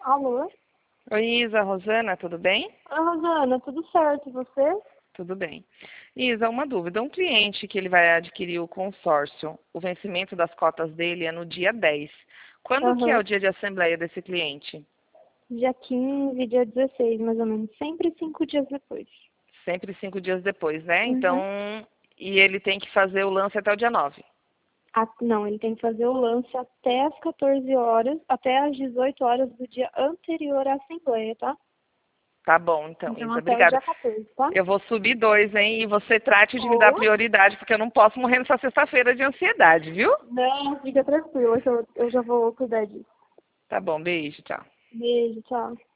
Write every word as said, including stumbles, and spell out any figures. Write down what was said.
Alô? Oi, Isa, Rosana, tudo bem? Oi, Rosana, tudo certo? E você? Tudo bem. Isa, uma dúvida. Um cliente que ele vai adquirir o consórcio, o vencimento das cotas dele é no dia dez. Quando que é Aham. o dia de assembleia desse cliente? Dia quinze, dia dezesseis, mais ou menos. Sempre cinco dias depois. Sempre cinco dias depois, né? Então, Uhum. e ele tem que fazer o lance até o dia nove. Ah, não, ele tem que fazer o lance até as quatorze horas, até as dezoito horas do dia anterior à assembleia, tá? Tá bom, então, Então Isa, até o obrigada. dia quatorze, tá? Eu vou subir dois, hein? E você trate de me dar Boa. prioridade, porque eu não posso morrer nessa sexta-feira de ansiedade, viu? Não, fica tranquila que eu, eu já vou cuidar disso. Tá bom, beijo, tchau. Beijo, tchau.